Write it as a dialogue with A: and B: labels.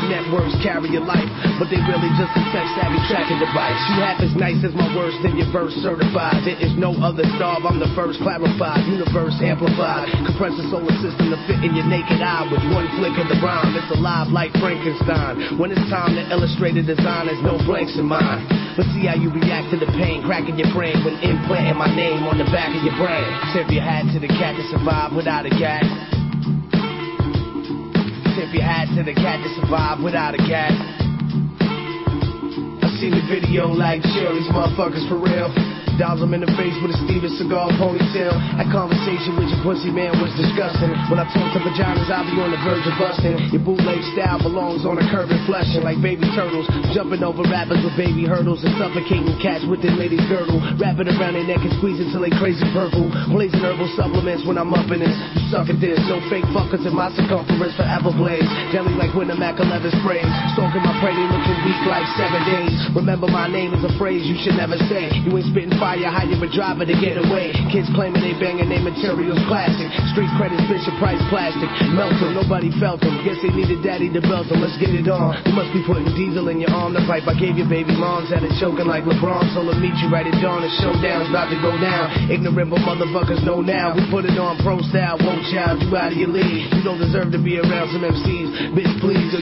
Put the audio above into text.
A: networks carry your life, but they really just a tech-savvy tracking device. You half as nice as my words, then your verse certified. There is no other star, I'm the first clarified. Universe amplified, compress the solar system to fit in your naked eye with one flick of the rhyme. It's alive like Frankenstein. When it's time to illustrate a design, there's no blanks in mine. But see how you react to the pain, cracking your brain when implanting my name on the back of your brain. Tip your hat to the cat to survive without a gag. Tip your hat to the cat to survive without a gag. I seen the video like chill, these motherfuckers for real. Dolls them in the face with a Steven Seagal ponytail. That conversation with your pussy man was disgusting. When I talk to vaginas, I'll be on the verge of busting. Your bootleg style belongs on a curb and flushing like baby turtles, jumping over rappers with baby hurdles and suffocating cats with their lady's girdle, wrapping around their neck and squeezing till they crazy purple. Blazing herbal supplements when I'm up in this. You suck at this, no fake fuckers in my circumference forever blaze. Jelly like when the Mac 11 sprays. Stalking my prey, they looking weak like 7 days. Remember my name is a phrase you should never say. You ain't spitting fire, hire a driver to get away. Kids claiming they banging their materials classic. Street credits, Bishop Price plastic. Melt them, nobody felt them. Guess they needed daddy to belt them. Let's get it on. You must be putting diesel in your arm. The pipe I gave your baby moms had it choking like LeBron. So I'll meet you right at dawn. The showdown's about to go down. Ignorant but motherfuckers know now. We put it on pro style. Whoa child, you out of your league. You don't deserve to be around some MCs. Bitch please.